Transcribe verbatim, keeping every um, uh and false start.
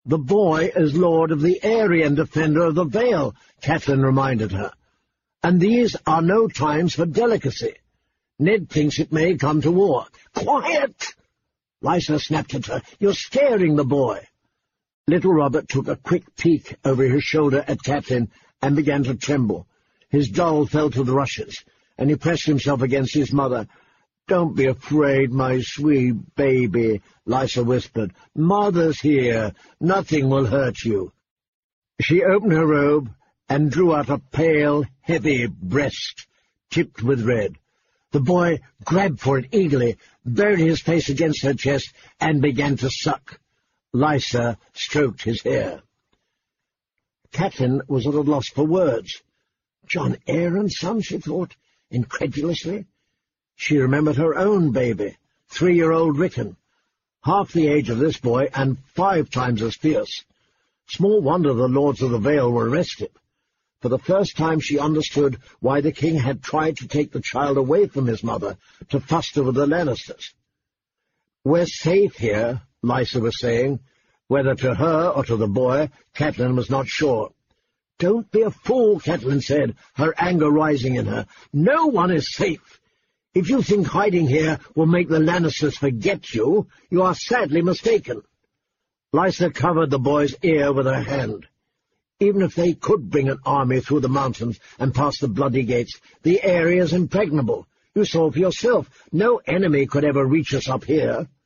"The boy is lord of the Aryan defender of the Vale," Catelyn reminded her. "And these are no times for delicacy. Ned thinks it may come to war." "Quiet!" Lysa snapped at her. "You're scaring the boy." Little Robert took a quick peek over his shoulder at Catelyn and began to tremble. His doll fell to the rushes, and he pressed himself against his mother. "Don't be afraid, my sweet baby," Lysa whispered. "Mother's here. Nothing will hurt you." She opened her robe and drew out a pale, heavy breast, tipped with red. The boy grabbed for it eagerly, buried his face against her chest, and began to suck. Lysa stroked his hair. Catelyn was at a loss for words. Jon Arryn's son, she thought, incredulously. She remembered her own baby, three-year-old Rickon, half the age of this boy and five times as fierce. Small wonder the Lords of the Vale were restive. For the first time she understood why the king had tried to take the child away from his mother to foster with the Lannisters. "We're safe here," Lysa was saying. Whether to her or to the boy, Catelyn was not sure. "Don't be a fool," Catelyn said, her anger rising in her. "No one is safe. If you think hiding here will make the Lannisters forget you, you are sadly mistaken." Lysa covered the boy's ear with her hand. "Even if they could bring an army through the mountains and past the bloody gates, the area is impregnable. You saw for yourself. No enemy could ever reach us up here."